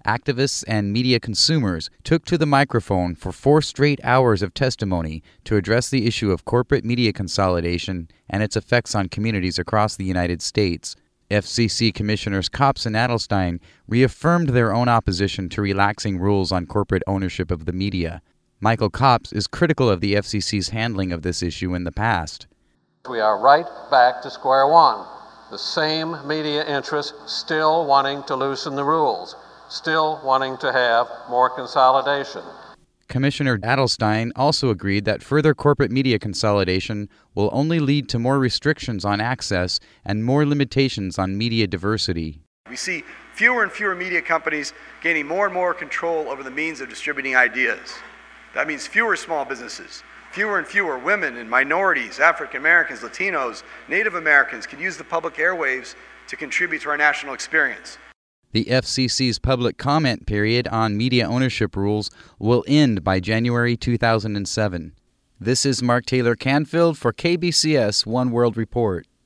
activists and media consumers took to the microphone for 4 straight hours of testimony to address the issue of corporate media consolidation and its effects on communities across the United States. FCC Commissioners Copps and Adelstein reaffirmed their own opposition to relaxing rules on corporate ownership of the media. Michael Copps is critical of the FCC's handling of this issue in the past. We are right back to square one. The same media interests still wanting to loosen the rules, still wanting to have more consolidation. Commissioner Adelstein also agreed that further corporate media consolidation will only lead to more restrictions on access and more limitations on media diversity. We see fewer and fewer media companies gaining more and more control over the means of distributing ideas. That means fewer small businesses, fewer and fewer women and minorities, African Americans, Latinos, Native Americans can use the public airwaves to contribute to our national experience. The FCC's public comment period on media ownership rules will end by January 2007. This is Mark Taylor Canfield for KBCS One World Report.